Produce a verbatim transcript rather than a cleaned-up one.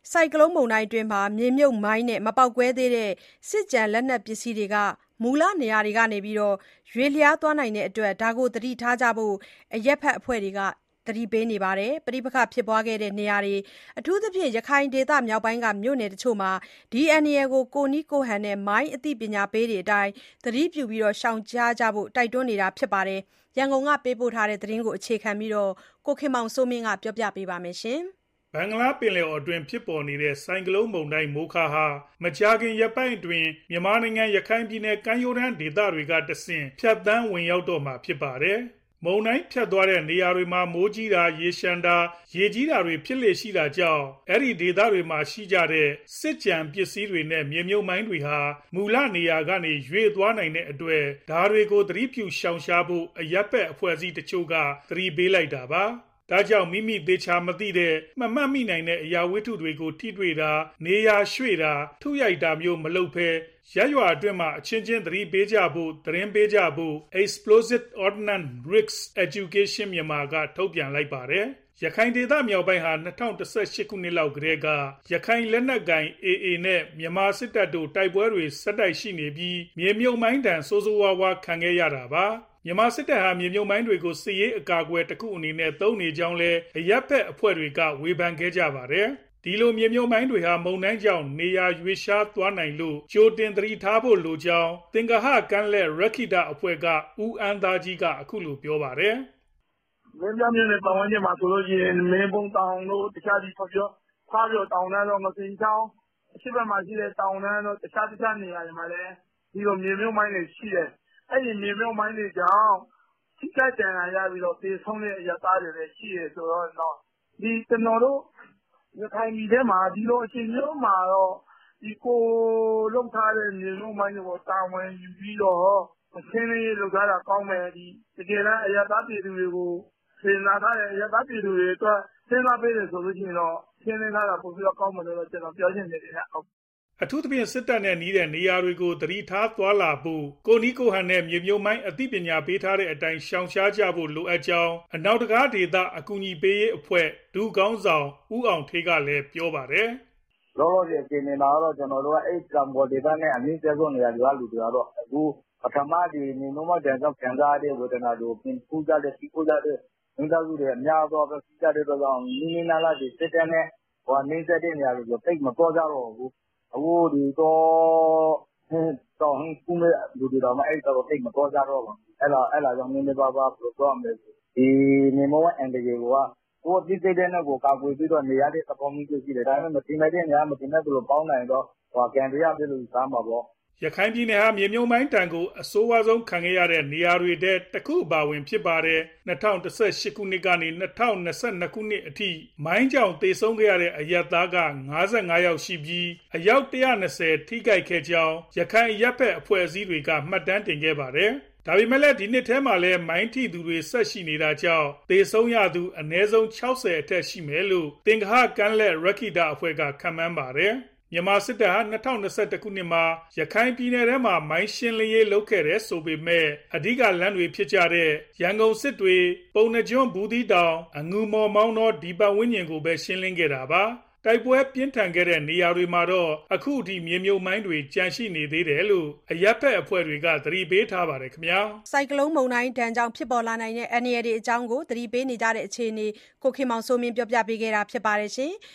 ဆိုင်ကလုန်းမုန်တိုင်းအတွင်းမြေမြုပ်မိုင်းနဲ့မပေါက်ကွဲသေးတဲ့စစ်ကျန်လက်နက်ပစ္စည်းတွေကမူလနေရာတွေကနေရွေ့လျားသွားနိုင်တဲ့အတွက်ဒါကိုသတိထားကြဖို့အရပ်ဘက်အဖွဲ့တွေကသတိပေးနေပါတယ်။ပဋိပက္ခဖြစ်ပွားခဲ့တဲ့နေရာတွေအထူးသဖြင့်ရခိုင်ဒေသမြောက်ပိုင်းကမြို့နယ်တချို့မှာဒီအန္တရာယ်ကိုကိုယ့်နည်းကိုယ့်ဟန်နဲ့မိုင်းအသိပညာပေးတွေအတိုင်းသတိပြုရှောင်ရှားကြဖို့တိုက်တွန်းနေတာပါ။ရန်ကုန်ကပေးပို့တဲ့သတင်းကိုအခြေခံပြီးကိုခင်မောင်စိုးမင်းကပြောပြပါမယ်။ဘင်္ဂလားပင်လယ်အော်အတွင်းဖြစ်ပေါ်နေတဲ့ဆိုင်ကလုန်းမုန်တိုင်းမိုခါဟာမကြာခင်ရက်ပိုင်းအတွင်းမြန်မာနိုင်ငံရခိုင်ပြည်နယ်ကမ်းရိုးတန်းဒေသတွေကတဆင့်ဖြတ်သန်းဝင်ရောက်တော့မှာဖြစ်ပါတယ်။မုန်တိုင်းဖြတ်သွားတဲ့နေရာတွေမှာမိုးကြီးတာရေရှမ်းတာရေကြီးတာတွေဖြစ်လေရှိတာကြောင့်အဲ့ဒီဒေသတွေမှာရှိကြတဲ့စစ်ကြံပစ္စည်းတွေနဲ့မြေမြုပ်မိုင်းတွေဟာမူလနေရာကနေရွေ့သွားနိုင်တဲ့အတွက်ဒါတွေကိုသတိပြုရှောင်ရှားဖို့အရပ်ဘက်အဖွဲ့အစည်းတချို့ကသတိပေးလိုက်တာပါ။ဒါကြောင့်မိမိသေချာမသိတဲ့မမှတ်မိနိုင်တဲ့အရာဝတ္ထုတွေကိုထိတွေ့တာနေရာရွှေ့တာထုရိုက်တာမျိုးမလုပ်ဘဲရပ်ရွာအတွင်းမှာအချင်းချင်းသတိပေးကြဖို့သတင်းပေးကြဖို့ Explosive Ordnance Risk Education မြန်မာကထုတ်ပြန်လိုက်ပါတယ်။ရခိုင်ဒေသမြောက်ပိုင်းဟာ၂၀၁၈ခုနှစ်လောက်ကတည်းကရခိုင်လက်နက်ကိုင် အေအေ နဲ့မြန်မာစစ်တပ်တို့တိုက်ပွဲတွေဆက်တိုက်ရှိနေပြီးမြေမြုပ်မိုင်းတန်ဆိုးဆိုးဝါးဝါးခံခဲ့ရတာပါ။မြန်မာစစ်တပ်ဟာမြေမြုပ်မိုင်းတွေကိုစစ်ရေးအကာအကွယ်တစ်ခုအနေနဲ့သုံးနေကြောင်းလည်းအရပ်ဘက်အဖွဲ့တွေကဝေဖန်ခဲ့ကြပါတယ်။ဒီလိုမြေမြုပ်မိုင်းတွေဟာမုန်တိုင်းကြောင့်နေရာရွေ့ရှားသွားနိုင်လို့ကြိုတင်သတိထားဖို့လိုကြောင်းသင်္ဂဟကမ်းလက်ရခိတအဖွဲ့ကဦးအန်းသားကြီးကအခုလိုပြောပါတယ်။မင်းပြမြို့နယ်ပတ်ဝန်းကျင်မှာဆိုလို့ရှိရင်မင်းပုံတောင်တို့တခြားဒီဖျော်ဖားပြောတောင်တန်းတော့မစင်ချောင်းအရှိဘက်မှာရှိတဲ့တောင်တန်းတို့တခြားတခြားနေရာတွေမှာလည်းဒီလိုမြေမြုပ်မိုင်းတွေရှိတယ်။အဲ့ဒီမြေမြုပ်မိုင်းတွေကြောင့်ထိခိုက်ဒဏ်ရာရပြီးတော့သေဆုံးတဲ့အရာသားတွေလည်းရှိတယ်ဆိုတော့ဒီကျွန်တော်တို့ရခိုင်ပြည်ထဲမှာဒီလိုအချိန်မျိုးမှာတော့ဒီကိုလုံထားတဲ့မြေမြုပ်မိုင်းတွေကိုတာဝန်ယူပြီးတော့ရှင်းလင်းရေးလုပ်ထားတာကောင်းမယ်ဒီတကယ်တမ်းအရာသားပြည်သူတွေကိုစဉ်းစားထားတဲ့အရာသားပြည်သူတွေအတွက်စဉ်းစားပေးတယ်ဆိုလို့ရှိရင်တော့ရှင်းလင်းထားတာပိုပြီးတော့ကောင်းမယ်လို့ကျွန်တော်ပြောချင်တယ်ခင်ဗျအထူးသဖြင့်စစ်တပ်နဲ့နှီးတဲ့နေရာတွေကိုသတိထားသွားလာဖို့ကိုနီးကိုဟန်နဲ့မြေမြုပ်မိုင်းအသိပညာပေးထားတဲ့အတိုင်းရှောင်ရှားကြဖို့လိုအပ်ကြောင်းအနောက်တကားဒေသအကူအညီပေးရေးအဖွဲ့ဒုကောင်းဆောင်ဦးအောင်ထေးကလည်းပြောပါတယ်။လောလောဆယ်အခြေအနေမှာတော့ကျွန်တော်တို့ကအဲ့ကံပေါ်ဒေသနဲ့အနည်းကျဆုံးနေရာတွေကလူတွေကတော့အခုပထမဒီနေနုံမတန်တော့ခံစားရတဲ့ဝေဒနာတွေကိုပြင်ပူးကြတဲ့စီပူးကြတဲ့မိသားစုတွေအများတော့ပဲစီးကြတဲ့တော့နီးနီးနားနားဒီစစ်တပ်နဲ့ဟိုနေဆက်တဲ့နေရာတွေကိုတိတ်မပေါ်ကြတော့ဘူးအခုဒီတော့တော့ဟင်းကူးမဲ့လူတွေတော့မအဲ့တော့တိတ်မပေါ်ကြတော့ဘူးအဲ့တော့အဲ့လာကြောင့်နည်းနည်းပါးပါးပရိုဂရမ်တွေဒီနေမောအန်ဒီကေကကိုဒီစိတ်တဲ့နဲ့ကိုကာကွယ်ပြီးတော့နေရတဲ့သဘောမျိုးရှိတယ်ဒါပေမဲ့မတင်မဲ့တဲ့နေရာမတင်မဲ့လို့ပေါင်းနိုင်တော့ဟိုကန်ရရပြီလို့စားမှာပေါ့ရခိုင်ပြည်နယ်ဟာမြေမြုပ်မိုင်းတန်ကိုအဆိုးဝါးဆုံးခံခဲ့ရတဲ့နေရာတွေထဲတစ်ခုအပါဝင်ဖြစ်ပါတယ်၂၀၁၈ခုနှစ်ကနေ၂၀၂၂ခုနှစ်အထိမိုင်းကြောင့်သေဆုံးခဲ့ရတဲ့အရပ်သားက၅၅ယောက်ရှိပြီးအယောက်၁၂၀ထိခိုက်ခဲ့ကြောင်းရခိုင်ရပ်ဘက်အဖွဲ့အစည်းတွေကမှတ်တမ်းတင်ခဲ့ပါတယ်ဒါပေမဲ့လည်းဒီနှစ်ထဲမှာလည်းမိုင်းထိသူတွေဆက်ရှိနေတာကြောင့်သေဆုံးရသူအနည်းဆုံး၆၀အထက်ရှိမယ်လို့သင်္ဂဟကမ်းလက်ရခိတအဖွဲ့ကခန့်မှန်းပါတယ်မြန်မာစစ်တပ်ဟာ၂၀၂၁ခုနှစ်မှာရခိုင်ပြည်နယ်ထဲမှာမိုင်းရှင်းလင်းရေးလုပ်ခဲ့တယ်ဆိုပေမဲ့အဓိကလမ်းတွေဖြစ်ကြတဲ့ရန်ကုန်စစ်တွေပုံနှကျွန်းဘူးသီးတောင်အငူမော်မောင်းတော်ဒီပတ်ဝန်းကျင်ကိုပဲရှင်းလင်းခဲ့တာပါတိုက်ပွဲပြင်းထန်ခဲ့တဲ့နေရာတွေမှာတော့အခုထိမြေမြုပ်မိုင်းတွေကြန့်ရှိနေသေးတယ်လို့အရပ်ဘက်အဖွဲ့တွေကသတိပေးထားပါတယ်ခင်ဗျာဆိုင်ကလုန်းမုန်တိုင်းတန်ကြောင့်ဖြစ်ပေါ်လာနိုင်တဲ့အန္တရာယ်တွေအကြောင်းကိုသတိပေးနေကြတဲ့အခြေအနေကိုခင်မောင်စိုးမင်းပြောပြပေးခဲ့တာဖြစ်ပါတယ်ရှင်